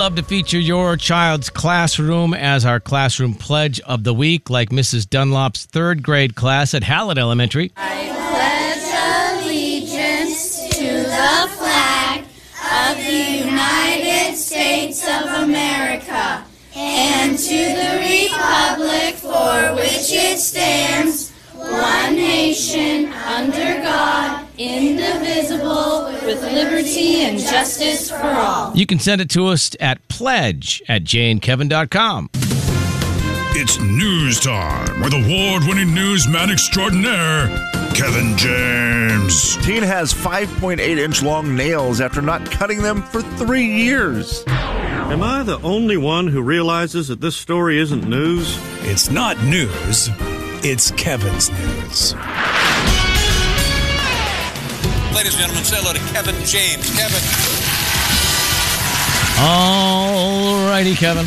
Love to feature your child's classroom as our classroom pledge of the week, like Mrs. Dunlop's third grade class at Hallett Elementary. I pledge allegiance to the flag of the United States of America and to the republic for which it stands, one nation, under God, indivisible, with liberty and justice for all. You can send it to us at pledge@jayandkevin.com. It's news time with award-winning newsman extraordinaire, Kevin James. Teen has 5.8-inch long nails after not cutting them for 3 years. Am I the only one who realizes that this story isn't news? It's not news. It's Kevin's news. Ladies and gentlemen, say hello to Kevin James. Kevin. All righty, Kevin.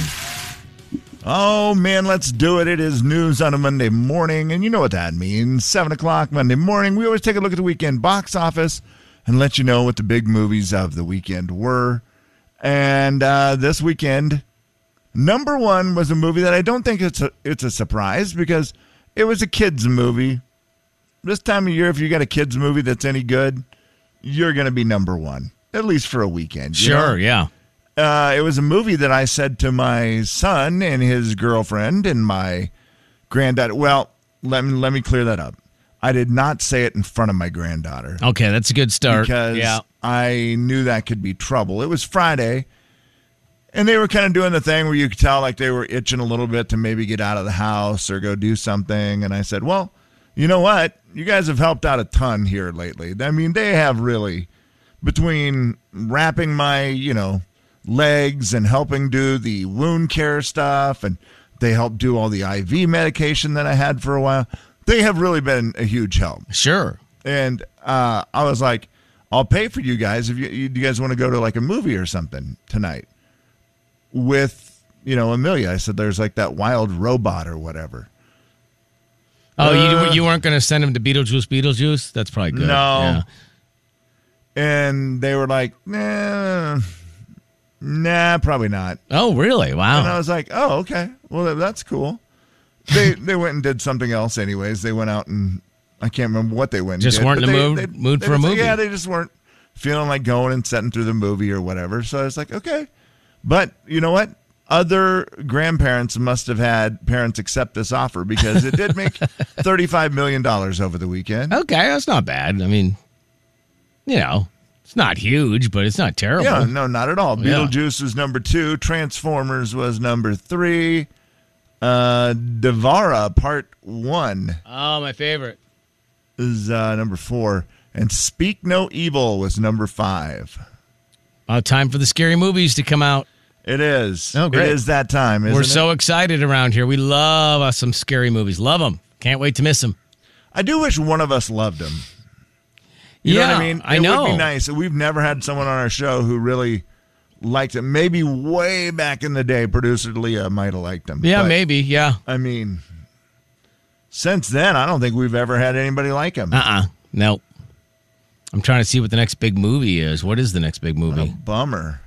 Oh, man, let's do it. It is news on a Monday morning, and you know what that means. 7 o'clock Monday morning, we always take a look at the weekend box office and let you know what the big movies of the weekend were. And this weekend, number one was a movie that I don't think it's a surprise because it was a kids' movie. This time of year, if you got a kids' movie that's any good, you're going to be number one, at least for a weekend. Sure, yeah. It was a movie that I said to my son and his girlfriend and my granddaughter. Well, let me clear that up. I did not say it in front of my granddaughter. Okay, that's a good start. Because I knew that could be trouble. It was Friday, and they were kind of doing the thing where you could tell like they were itching a little bit to maybe get out of the house or go do something. And I said, well, you know what? You guys have helped out a ton here lately. I mean, they have really, between wrapping my, legs and helping do the wound care stuff, and they helped do all the IV medication that I had for a while. They have really been a huge help. Sure. And I was like, I'll pay for you guys if you guys want to go to like a movie or something tonight with, Amelia. I said, there's like that wild robot or whatever. Oh, you weren't going to send him to Beetlejuice? That's probably good. No. Yeah. And they were like, nah, probably not. Oh, really? Wow. And I was like, oh, okay. Well, that's cool. They went and did something else anyways. They went out and I can't remember what they went and just did. Weren't in the mood for a movie. Yeah, they just weren't feeling like going and sitting through the movie or whatever. So I was like, okay. But you know what? Other grandparents must have had parents accept this offer because it did make $35 million over the weekend. Okay, that's not bad. I mean, it's not huge, but it's not terrible. Yeah, no, not at all. Yeah. Beetlejuice was number 2. Transformers was number 3. Devara Part 1. Oh, my favorite. Is number 4. And Speak No Evil was number 5. Time for the scary movies to come out. It is. Oh, great. It is that time, isn't it? We're so excited around here. We love us some scary movies. Love them. Can't wait to miss them. I do wish one of us loved them. You know what I mean? I know. It would be nice. We've never had someone on our show who really liked it. Maybe way back in the day, producer Leah might have liked them. Yeah, but, maybe. Yeah. I mean, since then, I don't think we've ever had anybody like them. Nope. I'm trying to see what the next big movie is. What is the next big movie? What a bummer.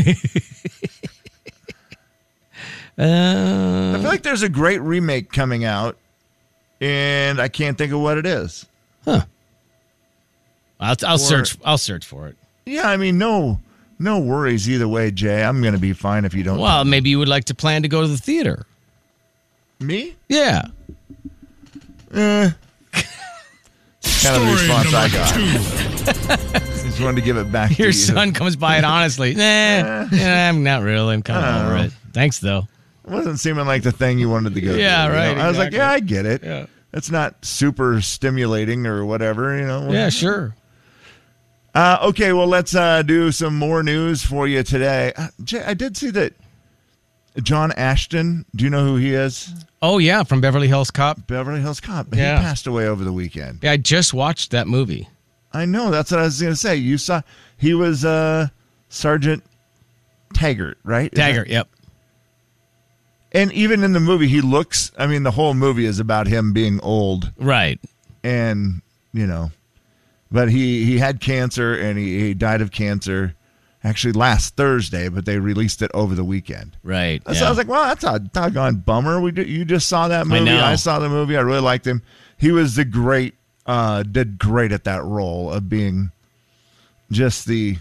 I feel like there's a great remake coming out, and I can't think of what it is. Huh. I'll search for it. Yeah, I mean, no worries either way, Jay. I'm going to be fine if you don't. Well, maybe you would like to plan to go to the theater. Me? Yeah. Kind of the response I got. 2. Just wanted to give it back to you. Your son comes by it honestly. I'm not really. I'm kind of over it. Thanks, though. It wasn't seeming like the thing you wanted to go Yeah, to. right. I was like, exactly. yeah, I get it. Yeah. It's not super stimulating or whatever, Yeah, sure. Okay, well, let's do some more news for you today. Jay, I did see that John Ashton, do you know who he is? Oh, yeah, from Beverly Hills Cop. Beverly Hills Cop. Yeah. He passed away over the weekend. Yeah, I just watched that movie. I know. That's what I was going to say. You saw, he was Sergeant Taggart, right? Taggart, yep. And even in the movie, he looks, I mean, the whole movie is about him being old. Right. And, but he had cancer and he died of cancer actually last Thursday, but they released it over the weekend. Right. So I was like, well, that's a doggone bummer. You just saw that movie. know. I saw the movie. I really liked him. He was did great at that role of being just the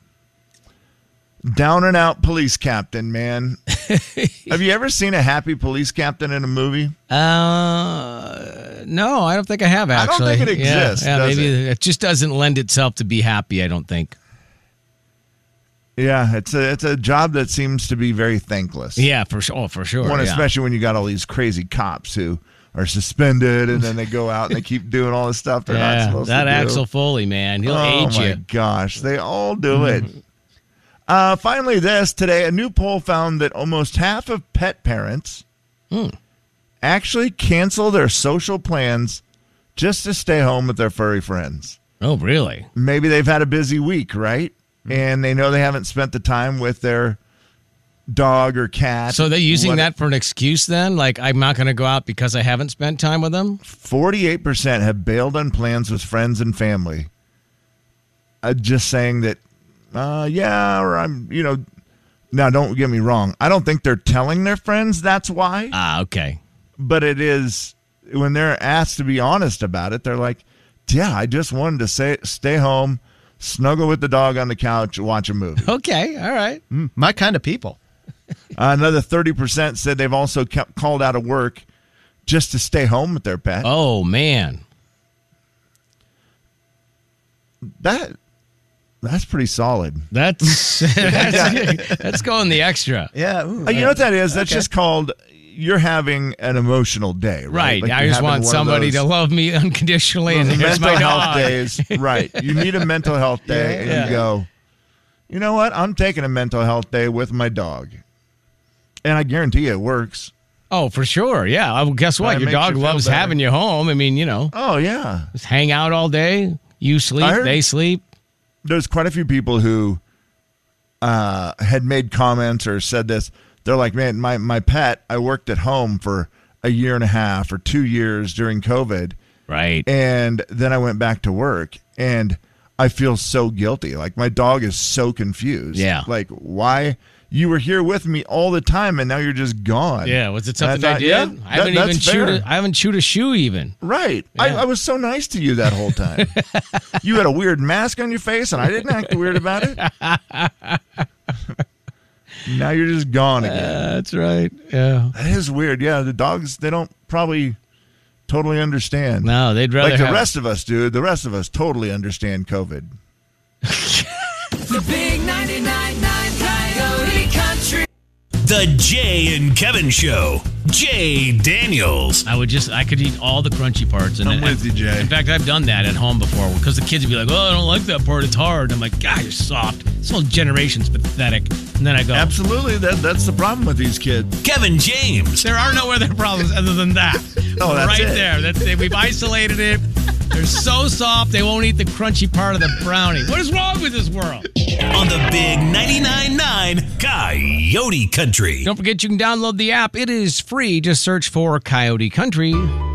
down and out police captain, man. Have you ever seen a happy police captain in a movie? No, I don't think I have, actually. I don't think it exists, Yeah, does maybe it just doesn't lend itself to be happy, I don't think. Yeah, it's a job that seems to be very thankless. Yeah, for sure. Oh, for sure. Especially when you got all these crazy cops who are suspended and then they go out and they keep doing all this stuff they're not supposed to do. That Axel Foley, man. He'll age Oh, my you. gosh. They all do it. Finally, today, a new poll found that almost half of pet parents actually cancel their social plans just to stay home with their furry friends. Oh, really? Maybe they've had a busy week, right? And they know they haven't spent the time with their dog or cat. So they're using that for an excuse then? Like, I'm not going to go out because I haven't spent time with them? 48% have bailed on plans with friends and family. Just saying that, or I'm, now don't get me wrong. I don't think they're telling their friends that's why. Okay. But it is, when they're asked to be honest about it, they're like, yeah, I just wanted to stay home, snuggle with the dog on the couch, watch a movie. Okay, all right. My kind of people. Another 30% said they've also kept called out of work just to stay home with their pet. Oh, man. That's pretty solid. That's going the extra. Yeah. You know what that is? That's just called you're having an emotional day, right? Right. Like I you're just having want one of somebody to those love me unconditionally, and here's mental my health dog. days. Right. You need a mental health day, and you go, you know what? I'm taking a mental health day with my dog. And I guarantee you it works. Oh, for sure. Yeah. Well, guess what? It Your makes dog you feel loves better. having you home. I mean, Oh, yeah. just hang out all day. You sleep, they sleep. There's quite a few people who had made comments or said this. They're like, man, my pet, I worked at home for a year and a half or 2 years during COVID. Right. And then I went back to work and I feel so guilty. Like my dog is so confused. Yeah. Like, why? You were here with me all the time and now you're just gone. Yeah. Was it something And I did? yeah, I haven't that's even fair. I haven't chewed a shoe even. Right. Yeah. I was so nice to you that whole time. You had a weird mask on your face and I didn't act weird about it. Now you're just gone again. That's right. Yeah. That is weird. Yeah, the dogs, they don't probably totally understand. No, they'd rather like the have- rest of us, dude. The rest of us totally understand COVID. The big 99.9 Coyote Country. The Jay and Kevin Show. Jay Daniels. I could eat all the crunchy parts. And I'm with you, Jay. In fact, I've done that at home before because the kids would be like, oh, I don't like that part. It's hard. I'm like, God, you're soft. This whole generation's pathetic. And then I go, Absolutely. That's the problem with these kids. Kevin James. there are no other problems other than that. Oh, that's right it. there. We've isolated it. They're so soft, they won't eat the crunchy part of the brownie. What is wrong with this world? On the big 99.9 Coyote Country. Don't forget you can download the app. It is free. Just search for Coyote Country.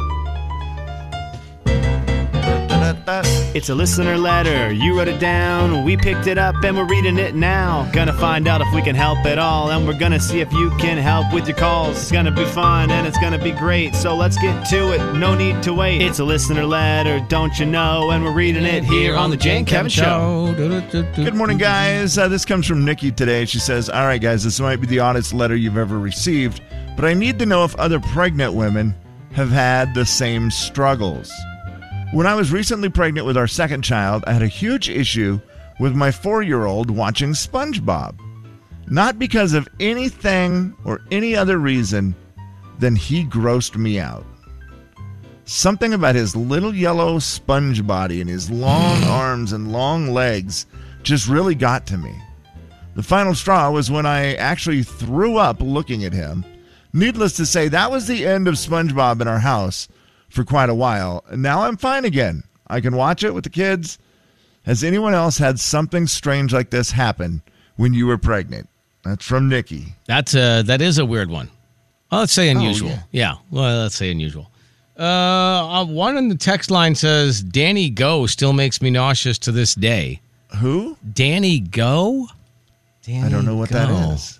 It's a listener letter. You wrote it down. We picked it up and we're reading it now. Gonna find out if we can help at all. And we're gonna see if you can help with your calls. It's gonna be fun and it's gonna be great. So let's get to it. No need to wait. It's a listener letter, don't you know? And we're reading it here on the Jay and Kevin Show. Good morning, guys. This comes from Nikki today. She says, all right, guys, this might be the oddest letter you've ever received, but I need to know if other pregnant women have had the same struggles. When I was recently pregnant with our second child, I had a huge issue with my 4-year-old watching SpongeBob. Not because of anything or any other reason than he grossed me out. Something about his little yellow sponge body and his long arms and long legs just really got to me. The final straw was when I actually threw up looking at him. Needless to say, that was the end of SpongeBob in our house for quite a while. And now I'm fine again. I can watch it with the kids. Has anyone else had something strange like this happen when you were pregnant? That's from Nikki. That is a weird one. Well, let's say unusual. Yeah. Well, let's say unusual. One in the text line says, Danny Go still makes me nauseous to this day. Who? Danny Go? Danny I don't know what that Go. is.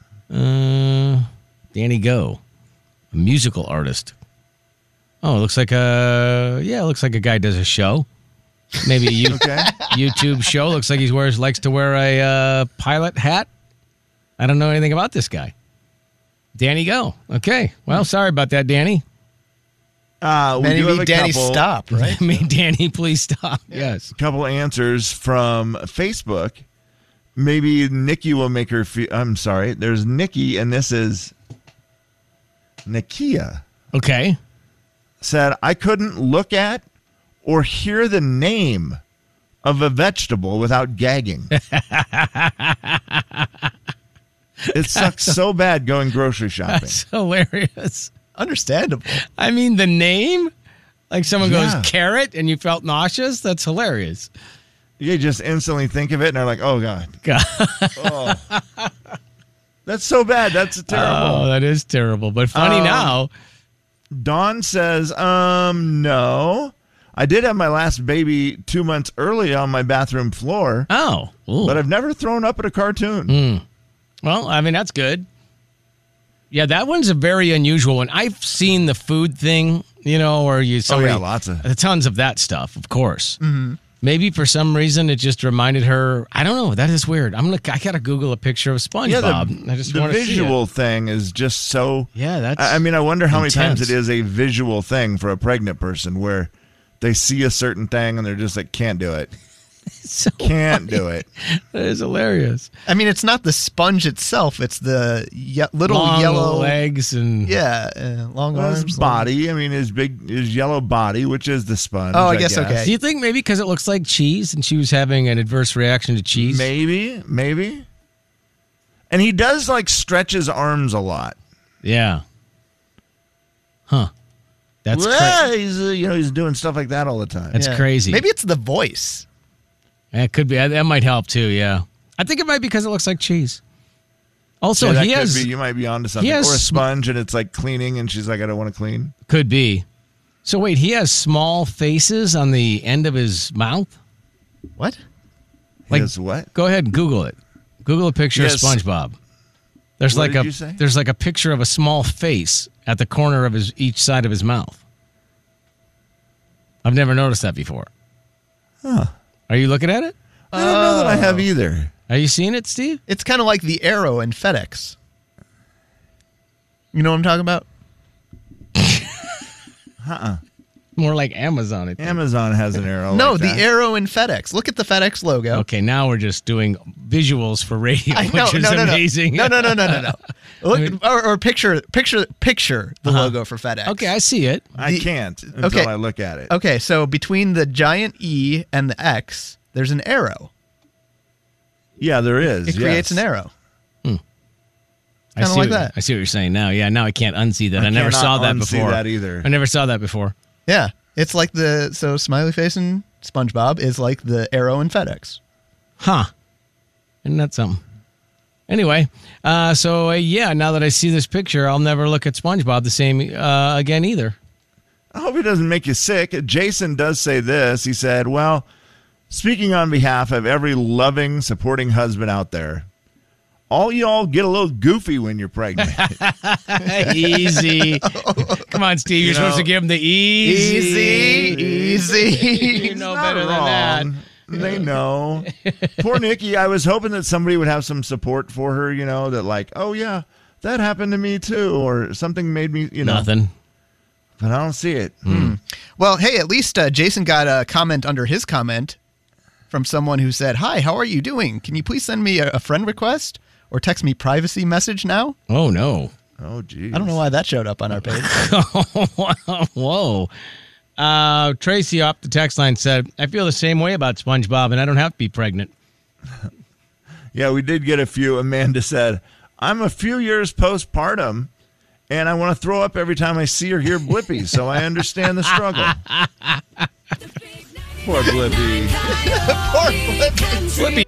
Danny Go, a musical artist. Oh, it looks like a guy does a show. Maybe a YouTube show. Looks like he likes to wear a pilot hat. I don't know anything about this guy. Danny Go. Okay. Well, sorry about that, Danny. Maybe Danny stop, right? Danny, please stop. Yes. A couple answers from Facebook. Maybe Nikki will make her feel. I'm sorry. There's Nikki, and this is Nikia. Okay. Said, I couldn't look at or hear the name of a vegetable without gagging. It sucks so bad going grocery shopping. That's hilarious. Understandable. I mean, the name? Like someone goes carrot and you felt nauseous? That's hilarious. You just instantly think of it and are like, oh, God. Oh. That's so bad. That's terrible. Oh, that is terrible. But funny now. Dawn says, no. I did have my last baby 2 months early on my bathroom floor. Oh. Ooh. But I've never thrown up at a cartoon. Well, I mean, that's good. Yeah, that one's a very unusual one. I've seen the food thing, or lots of tons of that stuff, of course. Mm-hmm. Maybe for some reason it just reminded her. I don't know. That is weird. I gotta Google a picture of SpongeBob. The visual thing is just so. Yeah, that's. I mean, I wonder how intense. many times it is a visual thing for a pregnant person where they see a certain thing and they're just like, can't do it. Can't do it. That is hilarious. I mean, it's not the sponge itself; it's the little long yellow legs and long arms. His body. I mean, his yellow body, which is the sponge. Oh, I guess okay. Do you think maybe because it looks like cheese and she was having an adverse reaction to cheese? Maybe. And he does stretch his arms a lot. Yeah. Huh. That's crazy. He's doing stuff like that all the time. That's crazy. Maybe it's the voice. It could be. That might help too. Yeah, I think it might be because it looks like cheese. Also, that he could has. Be, you might be onto something. Or a sponge, and it's like cleaning, and she's like, "I don't want to clean." Could be. So wait, he has small faces on the end of his mouth. What? He has what? Go ahead and Google it. Google a picture of SpongeBob. There's what did you say? There's like a picture of a small face at the corner of each side of his mouth. I've never noticed that before. Huh. Are you looking at it? I don't know that I have either. Are you seeing it, Steve? It's kind of like the arrow in FedEx. You know what I'm talking about? More like Amazon, I think. Amazon has an arrow. No, like the that. arrow in FedEx. Look at the FedEx logo. Okay, now we're just doing visuals for radio, which is amazing. No. Look, or picture the logo for FedEx. Okay, I see it. I can't until I look at it. Okay, so between the giant E and the X, there's an arrow. Yeah, there is. It creates an arrow. Kind of like that. I see what you're saying now. Yeah, now I can't unsee that. I never saw that before. That either. I never saw that before. Yeah, it's like so smiley face and SpongeBob is like the arrow in FedEx. Huh. Isn't that something? Anyway, now that I see this picture, I'll never look at SpongeBob the same again either. I hope it doesn't make you sick. Jason does say this. He said, well, speaking on behalf of every loving, supporting husband out there, all y'all get a little goofy when you're pregnant. Easy. Come on, Steve. You're supposed to give him the easy. You know better than that. They know. Poor Nikki. I was hoping that somebody would have some support for her, that like, oh, yeah, that happened to me too. Or something made me, Nothing. But I don't see it. Well, hey, at least Jason got a comment under his comment from someone who said, hi, how are you doing? Can you please send me a friend request? Or text me privacy message now? Oh, no. Oh, geez. I don't know why that showed up on our page. Whoa. Tracy off the text line said, I feel the same way about SpongeBob, and I don't have to be pregnant. Yeah, we did get a few. Amanda said, I'm a few years postpartum, and I want to throw up every time I see or hear Blippi, so I understand the struggle. Poor Blippi. Poor Blippi.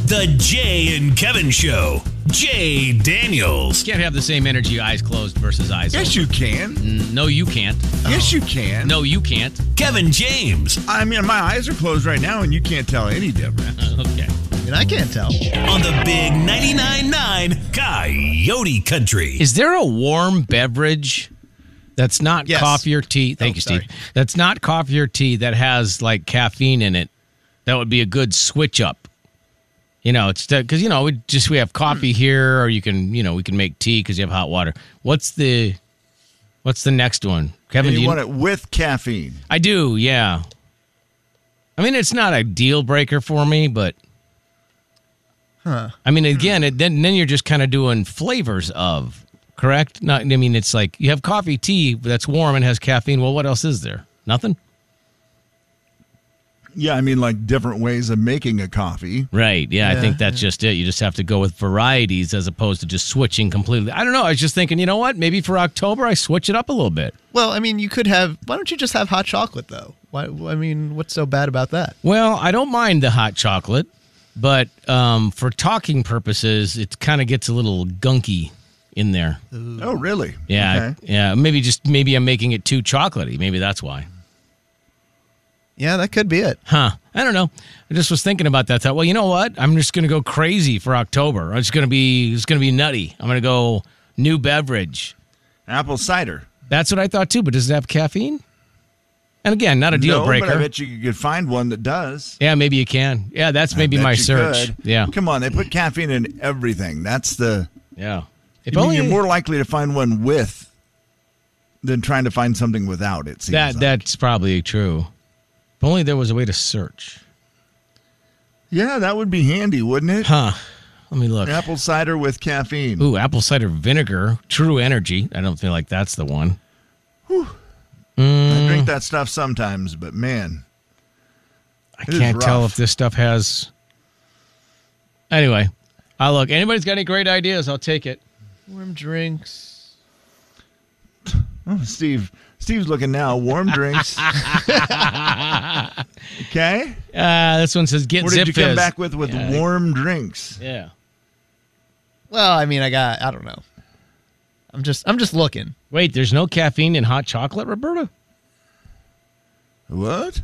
The Jay and Kevin Show. Jay Daniels. Can't have the same energy eyes closed versus eyes Yes, open. you can. No, you can't. Yes, you can. No, you can't. Kevin James. I mean, my eyes are closed right now, and you can't tell any difference. Okay. I mean, I can't tell. On the big 99.9 Coyote Country. Is there a warm beverage that's not Yes. coffee or tea? Thank you, Steve. sorry. That's not coffee or tea that has like caffeine in it. That would be a good switch up. You know, it's because we have coffee here, or we can make tea because you have hot water. What's the next one, Kevin? And do you want it with caffeine. I do, yeah. I mean, it's not a deal breaker for me, but I mean, again, then you're just kind of doing flavors of, correct? Not, I mean, it's like you have coffee, tea that's warm and has caffeine. Well, what else is there? Nothing. Yeah, I mean, like different ways of making a coffee. Right. Yeah, I think that's just it. You just have to go with varieties as opposed to just switching completely. I don't know. I was just thinking, you know what? Maybe for October, I switch it up a little bit. Well, I mean, you could have. Why don't you just have hot chocolate though? Why? I mean, what's so bad about that? Well, I don't mind the hot chocolate, but for talking purposes, it kind of gets a little gunky in there. Oh, really? Yeah. Okay. Yeah. Maybe I'm making it too chocolatey. Maybe that's why. Yeah, that could be it. Huh. I don't know. I just was thinking about that. Thought, well, you know what? I'm just going to go crazy for October. It's going to be nutty. I'm going to go new beverage. Apple cider. That's what I thought too. But does it have caffeine? And again, not a deal breaker. But I bet you could find one that does. Yeah, maybe you can. Yeah, that's maybe I bet my you search. could. Yeah. Come on, they put caffeine in everything. That's the. Yeah. You're more likely to find one with than trying to find something without. It seems that's probably true. If only there was a way to search. Yeah, that would be handy, wouldn't it? Huh. Let me look. Apple cider with caffeine. Ooh, apple cider vinegar, True Energy. I don't feel like that's the one. I drink that stuff sometimes, but man, I can't tell if this stuff has. Anyway, I'll look. Anybody's got any great ideas? I'll take it. Warm drinks. Oh, Steve's looking now. Warm drinks. Okay. This one says get What Zip did you come Fizz. back with warm drinks? Yeah. Well, I mean, I don't know. I'm just looking. Wait, there's no caffeine in hot chocolate, Roberta? What?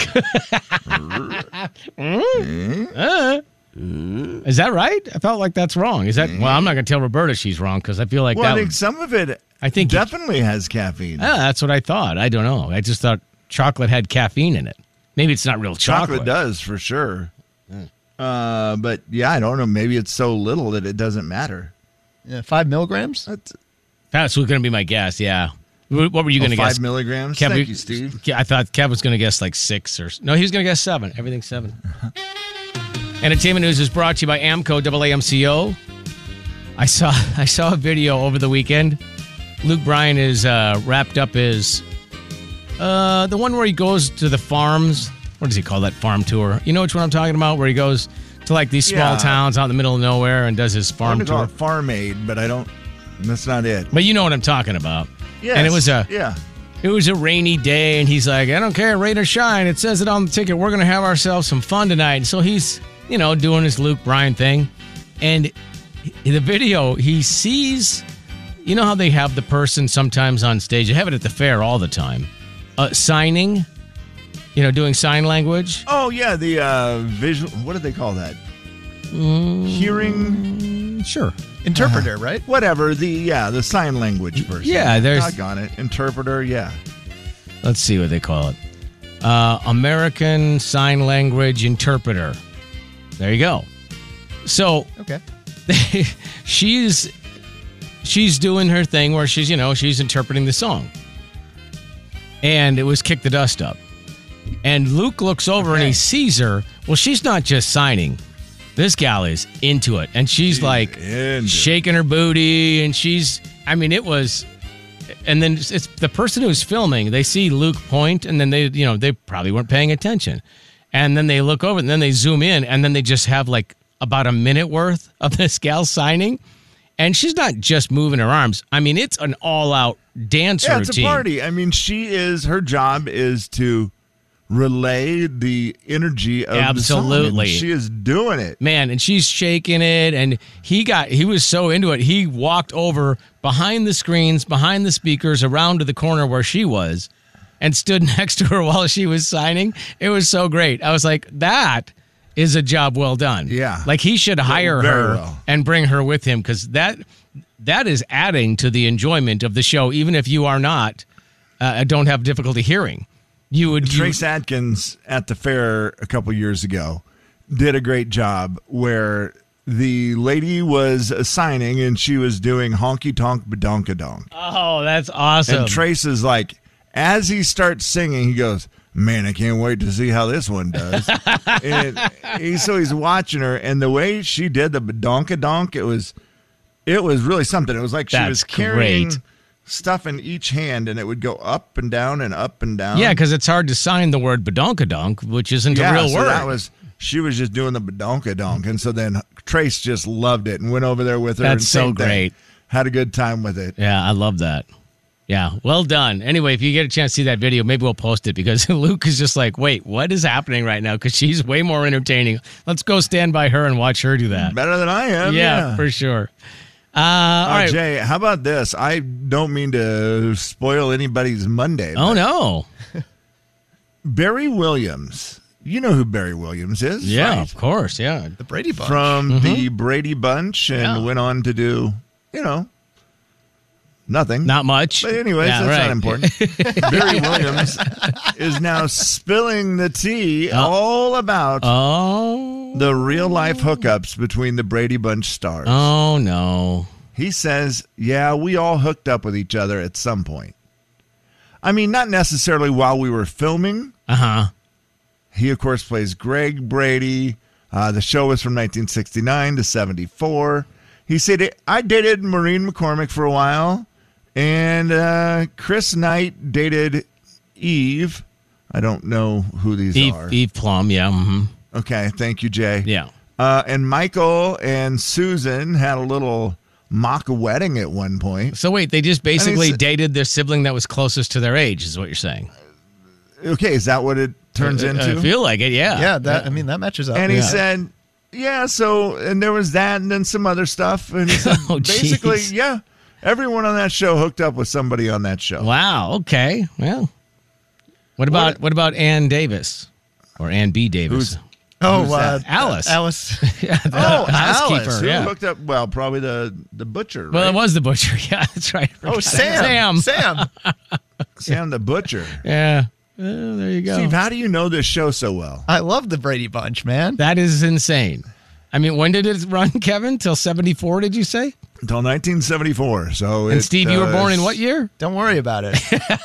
Is that right? I felt like that's wrong. Is that? Well, I'm not going to tell Roberta she's wrong because I feel like Well, that. I think some of it definitely has caffeine. That's what I thought. I don't know. I just thought chocolate had caffeine in it. Maybe it's not real chocolate. Chocolate does for sure. But yeah, I don't know. Maybe it's so little that it doesn't matter. Yeah, 5 milligrams. That's going to be my guess. Yeah. What were you going to guess? 5 milligrams. Kev, Thank you, Steve. I thought Kev was going to guess like 6 or no. He was going to guess 7. Everything's 7. Entertainment news is brought to you by Amco AAMCO. I saw a video over the weekend. Luke Bryan is wrapped up his the one where he goes to the farms. What does he call that farm tour? You know which one I'm talking about? Where he goes to like these small towns out in the middle of nowhere and does his farm I'm gonna tour. call it Farm Aid, but I don't. That's not it. But you know what I'm talking about. Yes. And it was yeah. It was a rainy day, and he's like, I don't care, rain or shine. It says it on the ticket. We're going to have ourselves some fun tonight. And so he's, doing his Luke Bryan thing. And in the video, he sees, you know how they have the person sometimes on stage? They have it at the fair all the time. Signing, doing sign language. Oh, yeah, the visual. What do they call that? Hearing. Sure. Interpreter, right? Whatever. The sign language person. Yeah, there's. Doggone it. Interpreter, yeah. Let's see what they call it. American Sign Language Interpreter. There you go. So Okay. she's doing her thing where she's interpreting the song. And it was Kick the Dust Up. And Luke looks over and he sees her. Well, she's not just signing. This gal is into it. And she's like shaking her booty. And it was. And then it's the person who's filming. They see Luke point, and then they probably weren't paying attention. And then they look over, and then they zoom in, and then they just have like about a minute worth of this gal signing. And she's not just moving her arms. I mean, it's an all-out dance routine. It's a party. I mean, her job is to relay the energy of Absolutely. the song. And she is doing it. Man, and she's shaking it, and he was so into it. He walked over behind the screens, behind the speakers, around to the corner where she was, and stood next to her while she was signing. It was so great. I was like, that is a job well done. Yeah. Like, he should hire Very her well. and bring her with him, because that is adding to the enjoyment of the show, even if you are not, don't have difficulty hearing. Trace Adkins at the fair a couple years ago did a great job where the lady was signing and she was doing honky tonk badonkadonk. Oh, that's awesome. And Trace is like, as he starts singing, he goes, man, I can't wait to see how this one does. And so he's watching her, and the way she did the badonkadonk, it was really something. It was like she That's was carrying great. stuff in each hand, and it would go up and down and up and down. Yeah, because it's hard to sign the word badonkadonk, which isn't a real so word. she was just doing the badonkadonk, and so then Trace just loved it and went over there with her. That's and so same thing. great. Had a good time with it. Yeah, I love that. Yeah, well done. Anyway, if you get a chance to see that video, maybe we'll post it, because Luke is just like, wait, what is happening right now? Because she's way more entertaining. Let's go stand by her and watch her do that. Better than I am. Yeah, for sure. All right. Jay, how about this? I don't mean to spoil anybody's Monday. Oh, no. Barry Williams. You know who Barry Williams is, Yeah, right? of course. Yeah. The Brady Bunch. From the Brady Bunch, and went on to do, nothing. Not much. But anyways, Yeah, that's right. not important. Barry Williams is now spilling the tea all about the real-life hookups between the Brady Bunch stars. Oh, no. He says, yeah, we all hooked up with each other at some point. I mean, not necessarily while we were filming. Uh-huh. He, of course, plays Greg Brady. The show was from 1969 to 74. He said, I dated Maureen McCormick for a while, and Chris Knight dated Eve. I don't know who these are. Eve Plum, yeah. Mm-hmm. Okay, thank you, Jay. Yeah. And Michael and Susan had a little mock wedding at one point. So wait, they just basically dated their sibling that was closest to their age, is what you're saying? Okay, is that what it turns into? I feel like it, yeah. Yeah, that matches up. And he said, yeah, so, and there was that and then some other stuff. And he said, basically, yeah, everyone on that show hooked up with somebody on that show. Wow, okay. Well, what about Ann Davis? Or Ann B. Davis? Who's that? Alice. Alice. Yeah, the Alice. housekeeper, Who yeah. hooked up? Well, probably the butcher. Well, right? it was the butcher. Yeah, that's right. Oh, Sam. Sam the butcher. Yeah. There you go. Steve, how do you know this show so well? I love the Brady Bunch, man. That is insane. I mean, when did it run, Kevin? Till 74, did you say? Until 1974. So And Steve, you were born in what year? Don't worry about it.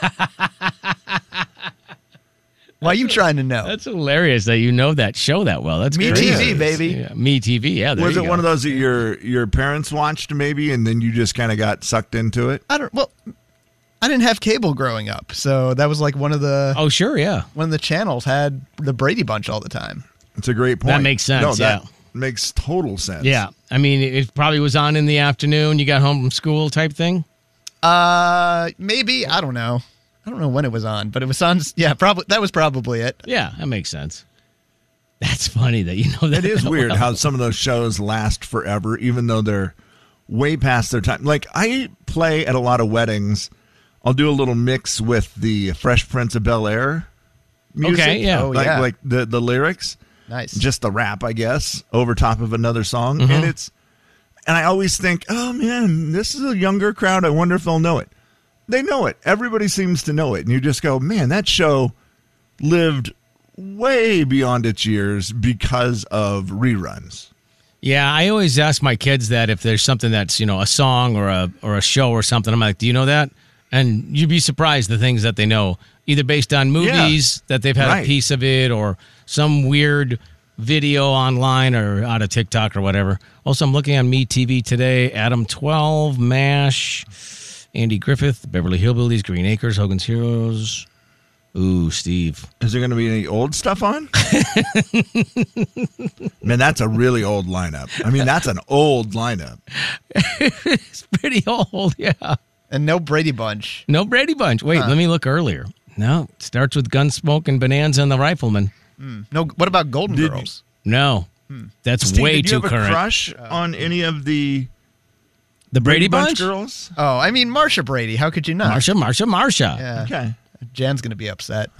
Why are you trying to know? That's hilarious that you know that show that well. That's Me great. TV, baby. Yeah, Me TV, yeah. There Was you it go. one of those that your parents watched maybe, and then you just kind of got sucked into it? I didn't have cable growing up, so that was like one of the. Oh, sure, yeah. One of the channels had the Brady Bunch all the time. It's a great point. That makes sense, No, that yeah. makes total sense. Yeah. I mean, it probably was on in the afternoon. You got home from school type thing? Maybe. I don't know. I don't know when it was on, but it was on. Yeah, probably. That was probably it. Yeah, that makes sense. That's funny that you know that. It is weird well. how some of those shows last forever, even though they're way past their time. Like, I play at a lot of weddings. I'll do a little mix with the Fresh Prince of Bel-Air music. Okay, yeah. Oh, yeah. Like the lyrics. Nice. Just the rap, I guess, over top of another song. Mm-hmm. And I always think, oh, man, this is a younger crowd. I wonder if they'll know it. They know it. Everybody seems to know it. And you just go, man, that show lived way beyond its years because of reruns. Yeah, I always ask my kids that if there's something that's, a song or a show or something. I'm like, do you know that? And you'd be surprised the things that they know, either based on movies that they've had a piece of it or some weird video online or out of TikTok or whatever. Also, I'm looking on MeTV today. Adam 12, MASH, Andy Griffith, Beverly Hillbillies, Green Acres, Hogan's Heroes. Ooh, Steve. Is there going to be any old stuff on? Man, that's a really old lineup. I mean, that's an old lineup. It's pretty old, yeah. And no Brady Bunch. No Brady Bunch. Wait, let me look earlier. No, it starts with Gunsmoke and Bonanza and the Rifleman. No, what about Golden Girls? No, that's Steve, way did you too have a current. crush on any of the Brady Bunch girls? Oh, I mean Marsha Brady. How could you not? Marsha. Yeah. Okay. Jan's gonna be upset.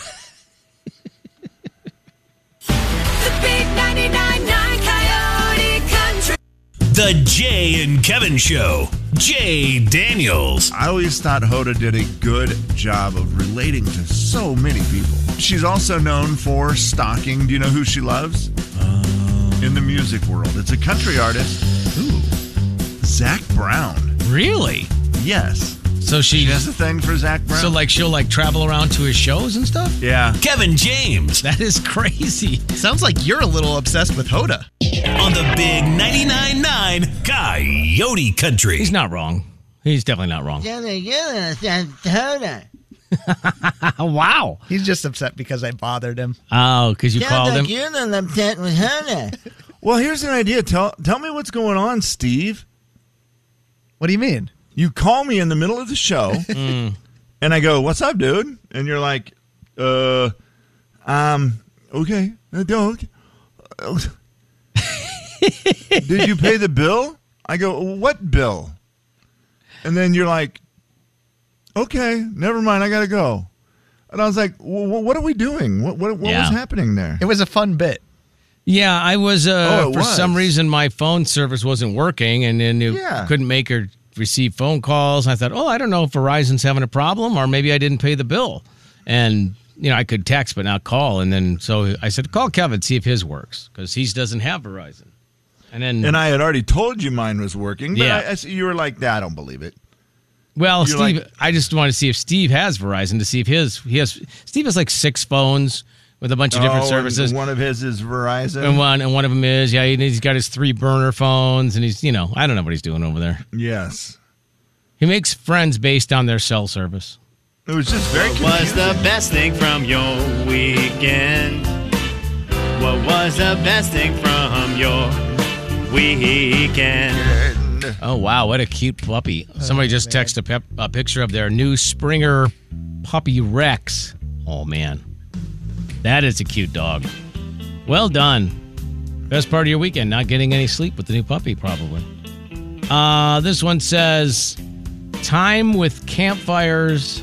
The big 99.9 Coyote Country. The Jay and Kevin Show. Jay Daniels. I always thought Hoda did a good job of relating to so many people. She's also known for stalking. Do you know who she loves? In the music world. It's a country artist. Ooh. Zach Brown. Really? Yes. So she has a thing for Zach Brown. So she'll travel around to his shows and stuff? Yeah. Kevin James. That is crazy. Sounds like you're a little obsessed with Hoda. On the big 99.9 Coyote Country. He's not wrong. He's definitely not wrong. Wow. He's just upset because I bothered him. Oh, because you called him? You're not upset with Hoda. Well, here's an idea. Tell me what's going on, Steve. What do you mean? You call me in the middle of the show, and I go, "What's up, dude?" And you're like, okay. Did you pay the bill?" I go, "What bill?" And then you're like, "Okay, never mind. I gotta go." And I was like, "What are we doing? What was happening there?" It was a fun bit. Yeah, I was. For was. some reason, my phone service wasn't working, and then you couldn't make or receive phone calls. I thought, I don't know if Verizon's having a problem, or maybe I didn't pay the bill. And I could text but not call. And then so I said, call Kevin, see if his works, because he doesn't have Verizon. And I had already told you mine was working, but you were like, "Nah, I don't believe it." Well, You're Steve, like- I just want to see if Steve has Verizon, to see if Steve has like 6 phones with a bunch of different services. And one of his is Verizon. And one of them is, he's got his 3 burner phones, and he's, I don't know what he's doing over there. Yes. He makes friends based on their cell service. It was just very What was the best thing from your weekend? What was the best thing from your weekend? Oh, wow, what a cute puppy. Somebody just texted a picture of their new Springer puppy Rex. Oh, man. That is a cute dog. Well done. Best part of your weekend, not getting any sleep with the new puppy, probably. This one says, time with campfires,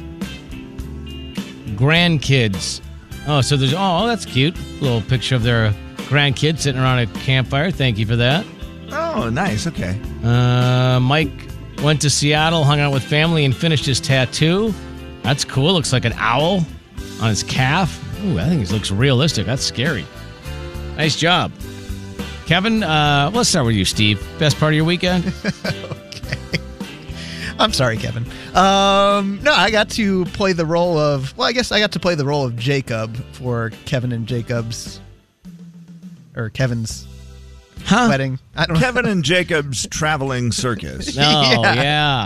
grandkids. Oh, so there's, that's cute. A little picture of their grandkids sitting around a campfire. Thank you for that. Oh, nice. Okay. Mike went to Seattle, hung out with family, and finished his tattoo. That's cool. Looks like an owl on his calf. Ooh, I think it looks realistic. That's scary. Nice job. Kevin, let's start with you, Steve. Best part of your weekend? Okay. I'm sorry, Kevin. No, I got to play the role of, I guess I got to play the role of Jacob for Kevin and Jacob's, or Kevin's wedding. I don't know. Kevin and Jacob's traveling circus. Oh, yeah.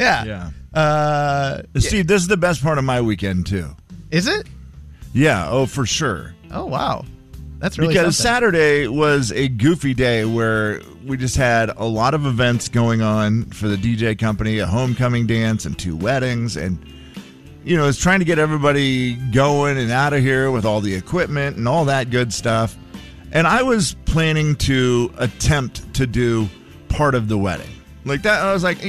Steve, this is the best part of my weekend, too. Is it? Yeah, for sure. Oh, wow. That's really Because something. Saturday was a goofy day where we just had a lot of events going on for the DJ company, a homecoming dance and 2 weddings. And, it's trying to get everybody going and out of here with all the equipment and all that good stuff. And I was planning to attempt to do part of the wedding. Like that, I was like,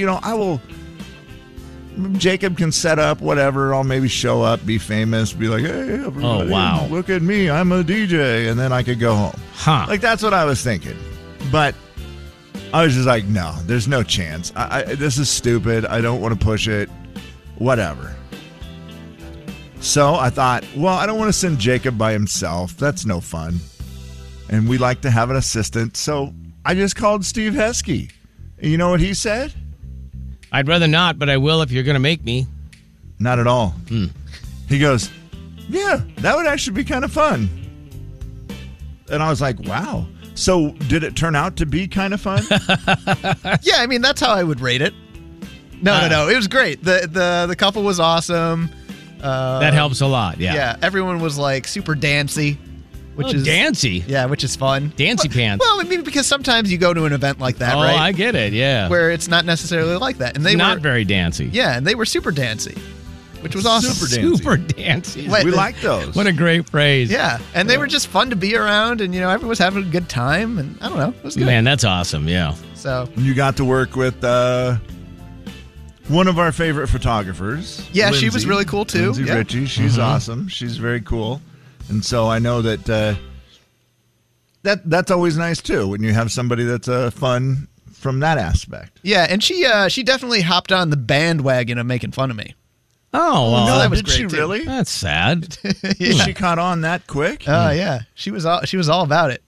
Jacob can set up whatever. I'll maybe show up, be famous, be like, "Hey, everybody, Oh, wow. look at me, I'm a DJ," and then I could go home. Huh. Like that's what I was thinking. But I was just like, no, there's no chance. This is stupid. I don't want to push it. Whatever. So I thought, well, I don't want to send Jacob by himself. That's no fun. And we like to have an assistant. So I just called Steve Heskey. And you know what he said? I'd rather not, but I will if you're going to make me. Not at all. He goes, yeah, that would actually be kind of fun. And I was like, wow. So did it turn out to be kind of fun? Yeah, I mean, that's how I would rate it. No. It was great. The couple was awesome. That helps a lot, yeah. Yeah, everyone was like super dancey. Which is dancey. Yeah, which is fun. Dancy pants. Well, I mean, because sometimes you go to an event like that, Oh, right? I get it, yeah. Where it's not necessarily like that. And they Not were very dancy. Yeah, and they were super dancey. which was awesome. Super dancy. Wait, We like those. What a great phrase. Yeah, and they were just fun to be around, and everyone was having a good time, and I don't know, it was good. Man, that's awesome. Yeah. So You got to work with one of our favorite photographers. Yeah, she was really cool, too. Lindsay Yeah. Ritchie. She's awesome. She's very cool. And so I know that that's always nice, too, when you have somebody that's fun from that aspect. yeah, and she definitely hopped on the bandwagon of making fun of me. Oh, well, no, that was did she great, too. really? that's sad. She caught on that quick? Yeah, she was all about it.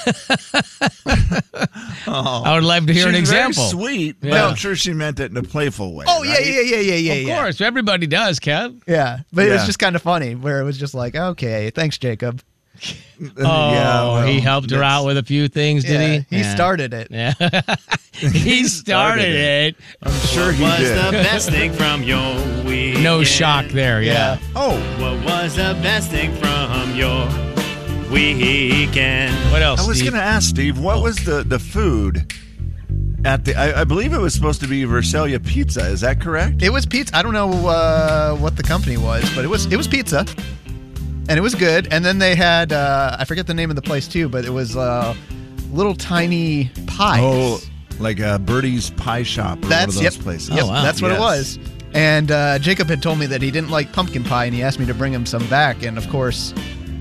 I would love to hear an She's very example. sweet, but Yeah. I'm sure she meant it in a playful way. Oh right? Of course, everybody does, Kev. Yeah, but it was Yeah. just kind of funny where it was just like, okay, thanks, Jacob. Oh, well, he helped her out with a few things, did Yeah, he? he Yeah. started it. Yeah. he started it. I'm sure he What was did. the best thing from your weekend? No shock there, yeah. Oh, What was the best thing from your weekend? What else, I was Steve? going to ask Steve, what was the food at the? I believe it was supposed to be Versailles Pizza. Is that correct? It was pizza. I don't know what the company was, but it was pizza, and it was good. And then they had I forget the name of the place too, but it was little tiny pies. Oh, like Birdie's Pie Shop or one of those places. Yep, Oh, wow. that's what it Yes. was. And Jacob had told me that he didn't like pumpkin pie, and he asked me to bring him some back. And of course,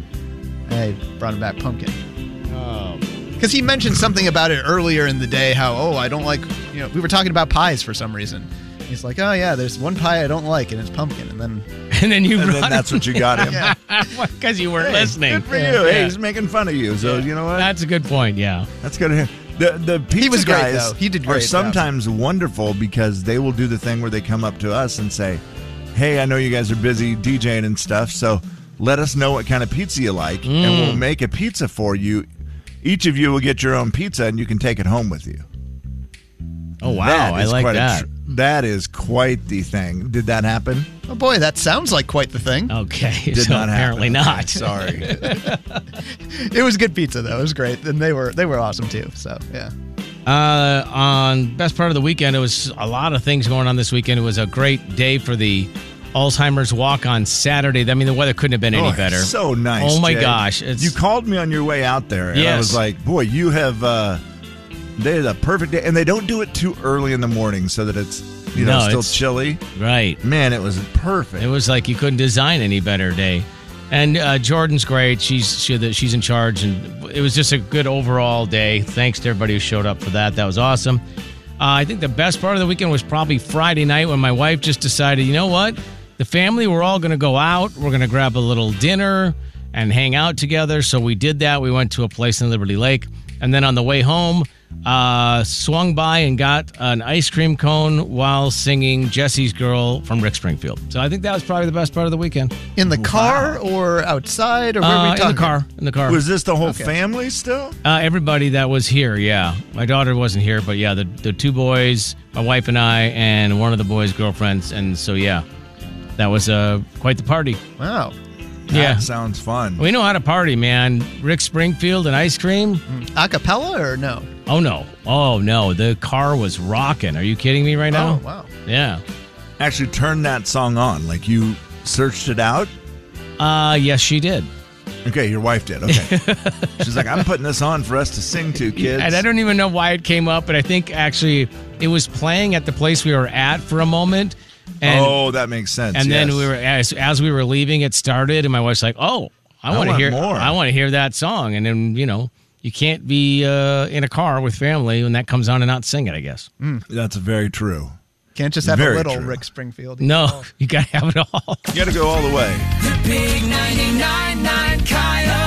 I brought him back pumpkin. Oh. Because he mentioned something about it earlier in the day, how, I don't like, we were talking about pies for some reason. He's like, oh, yeah, there's one pie I don't like, and it's pumpkin. And then And then you And brought then that's what you got him. because you weren't listening. Good for you. Hey, he's making fun of you. So you know what? That's a good point, yeah. That's good to hear. The pizza was great, guys though. He did are great, sometimes wonderful because they will do the thing where they come up to us and say, hey, I know you guys are busy DJing and stuff, so let us know what kind of pizza you like, and we'll make a pizza for you. Each of you will get your own pizza, and you can take it home with you. Oh, wow. That I is like quite that. that is quite the thing. Did that happen? oh boy, that sounds like quite the thing. Okay. Did so not happen. apparently Okay, not. sorry. It was good pizza though. It was great, and they were awesome too. So yeah. On best part of the weekend, it was a lot of things going on this weekend. It was a great day for the Alzheimer's walk on Saturday. I mean, the weather couldn't have been any better. So nice. Oh my Jay. gosh. You called me on your way out there, and I Yes. was like, boy, you have they had a perfect day. And they don't do it too early in the morning so that it's No, still it's- chilly. Right. Man, it was perfect. It was like you couldn't design any better day. And Jordan's great. She's in charge, and it was just a good overall day. Thanks to everybody who showed up for that. That was awesome. I think the best part of the weekend was probably Friday night when my wife just decided, you know what? The family, we're all going to go out. We're going to grab a little dinner and hang out together. So we did that. We went to a place in Liberty Lake. And then on the way home, swung by and got an ice cream cone while singing Jesse's Girl from Rick Springfield. So I think that was probably the best part of the weekend. In the car or outside, or where were we In talking? the car. In the car. Was this the whole family still? Everybody that was here, yeah. My daughter wasn't here, but yeah, the two boys, my wife and I, and one of the boys' girlfriends. And so, yeah, that was quite the party. Wow. Yeah. That sounds fun. We know how to party, man. Rick Springfield and ice cream. Acapella or no? Oh, no. Oh, no. The car was rocking. Are you kidding me right now? Oh, wow. Yeah. Actually, turn that song on. Like you searched it out? Yes, she did. Okay, your wife did. Okay. She's like, I'm putting this on for us to sing to, kids. And I don't even know why it came up, but I think actually it was playing at the place we were at for a moment. And, that makes sense. And then yes. we were as we were leaving, it started, and my wife's like, "Oh, I want to want hear more. I want to hear that song." And then you can't be in a car with family when that comes on and not sing it. I guess. That's very true. Can't just have Very a little true. Rick Springfield. No, you gotta have it all. You got to go all the way. The big 99.9 Coyote